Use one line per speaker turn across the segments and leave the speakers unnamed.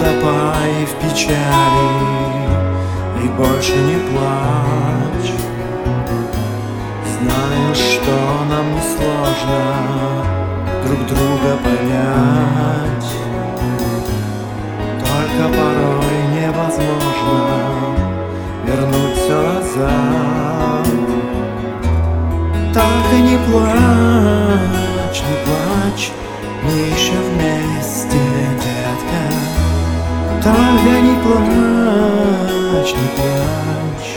утопай в печали и больше не плачь. Знаю, что нам не сложно друг друга понять, только порой невозможно вернуть все назад. Только не плачь, не плачь, мы еще вместе, детка. Только не плачь, не плачь.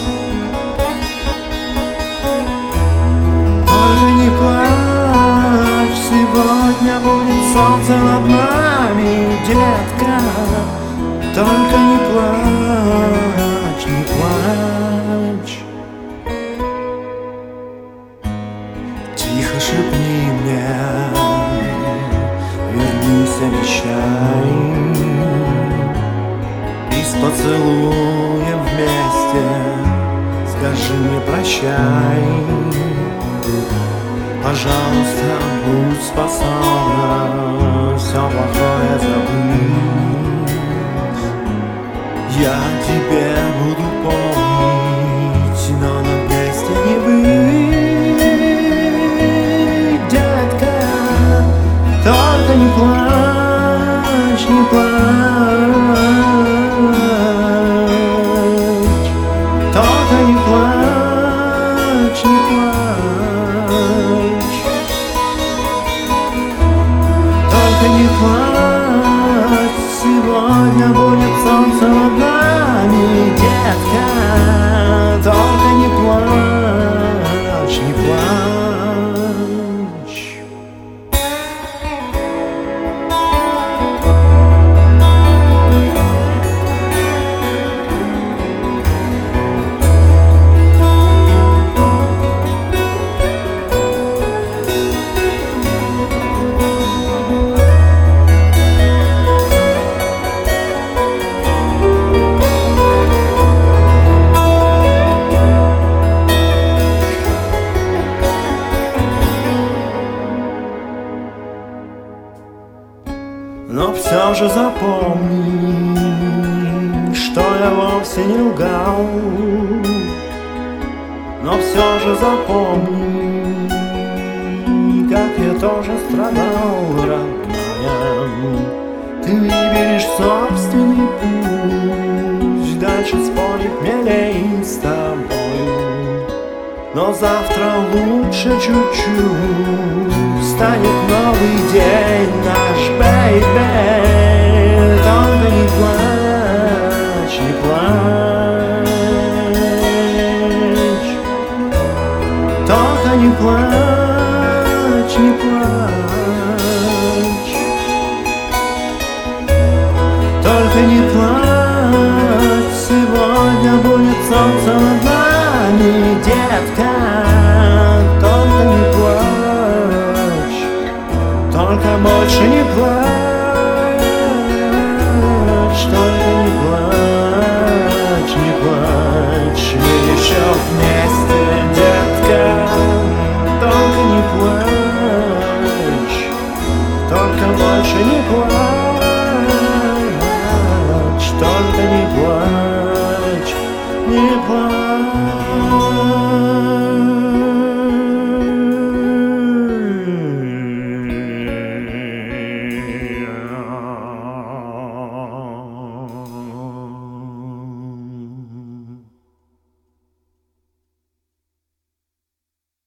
Только не плачь, сегодня будет солнце над нами, детка. Только не плачь, не плачь. Тихо шепни мне, вернись, обещай, и с поцелуем вместе скажи мне прощай. Пожалуйста, будь способна все плохое забыть. Я тебе буду помнить, но нам вместе не быть, детка. Только не плачь, не плачь. Только не плачь, не плачь. Только не плачь, сегодня будет солнце над нами, детка. Только не плачь, не плачь. Но все же запомни, что я вовсе не лгал. Но все же запомни, как я тоже страдал, родная. Ты выберешь собственный путь, дальше спорить мне лень с тобою. Но завтра лучше чуть-чуть, станет новый день наш, бэйби. Только не плачь, не плачь. Только не плачь, не плачь. Только не плачь, сегодня будет солнце над нами, детка. Только не плачь, только больше не плачь. Только не плачь, не плачь, мы еще вместе, детка. Только не плачь, только больше не плачь. Только не плачь, не плачь.